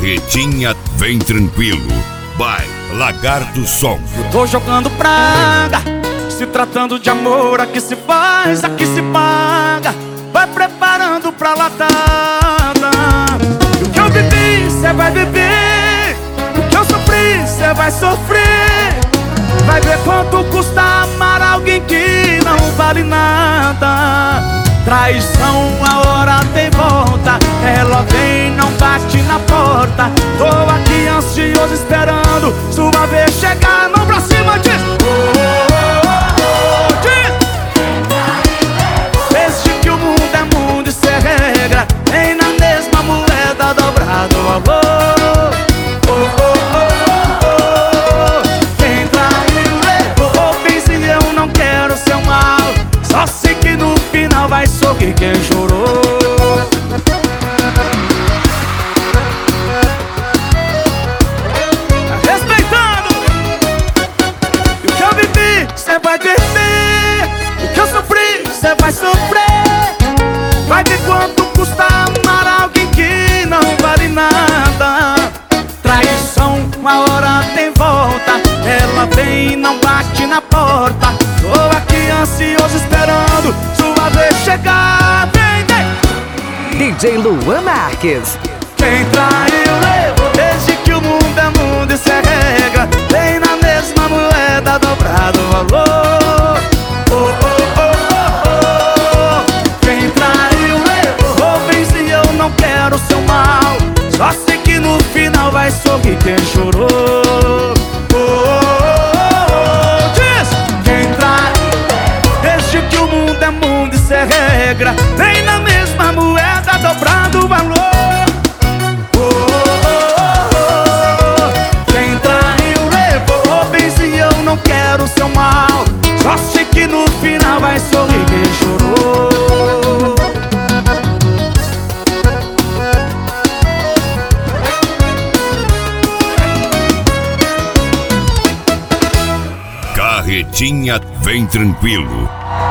Carretinha vem tranquilo, by Lagarto Som. Eu tô jogando praga, se tratando de amor, aqui se faz, aqui se paga. Vai preparando pra latada. O que eu vivi, cê vai viver. O que eu sofri, cê vai sofrer. Vai ver quanto custa amar alguém que não vale nada. Traição, a hora tem volta. Ela vem, não bate na porta. Tô aqui ansioso esperando sua vez chegar. Mão pra cima, diz diz. Desde que o mundo é mundo e cê regra, vem na mesma moeda dobrado o valor. Quem traiu levou, fez e eu não quero seu mal. Só sei que no final vai sorrir quem chorou. Respeitando o que eu vivi, cê vai viver. O que eu sofri, cê vai sofrer. Vai ver quanto custa amar alguém que não vale nada. Traição, uma hora tem volta. Ela vem e não bate na porta. Tô aqui ansioso esperando sua vez chegar. Vem, vem. DJ Luan Marques. Quem traiu levou, desde que o mundo é mundo e cê regra, vem na mesma moeda dobrado o valor. Quem traiu levou, vem se eu não quero seu mal. Só sei que no final vai sorrir quem chorou. Diz! Quem traiu, desde que o mundo é mundo e cê regra, vem na mesma moeda dobrado o valor. Quem traiu levou, bem se eu não quero seu mal. Só sei que no final vai sorrir quem chorou. Carretinha vem tranquilo,